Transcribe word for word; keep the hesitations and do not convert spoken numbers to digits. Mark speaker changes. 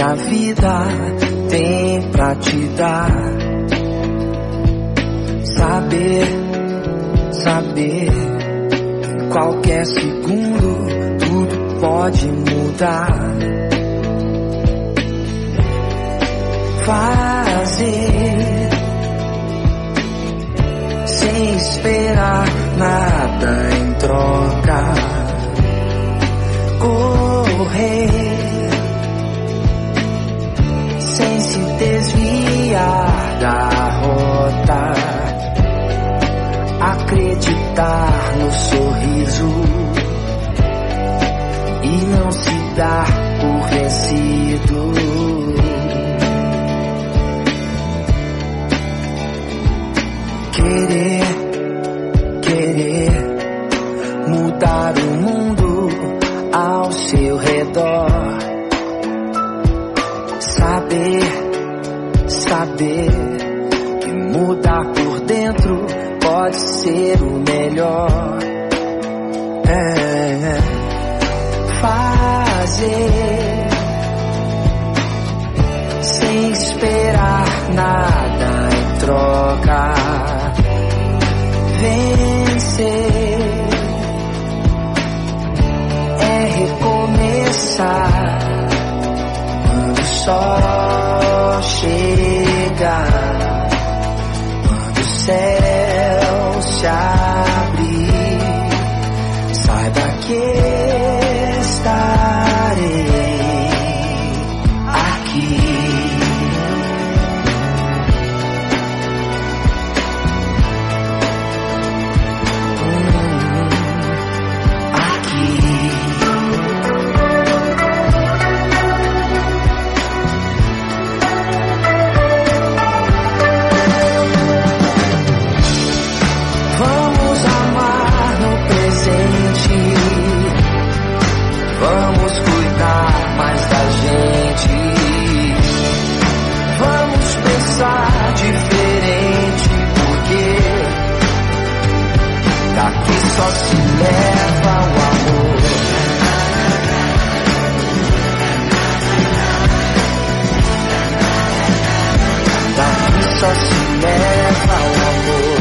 Speaker 1: que a vida tem pra te dar. Saber, saber que em qualquer segundo tudo pode mudar. Fazer sem esperar nada em troca. Correr sem se desviar da rota. Acreditar no sorriso e não se dar por vencido. Querer, querer mudar o mundo ao seu redor. Saber, saber que mudar por dentro pode ser o melhor. É, fazer sem esperar nada em troca. Vencer é recomeçar quando o sol chega, quando o céu se abrir. Saiba que estarei aqui. Vamos cuidar mais da gente. Vamos pensar diferente, porque daqui só se leva o amor. Daqui só se leva o amor.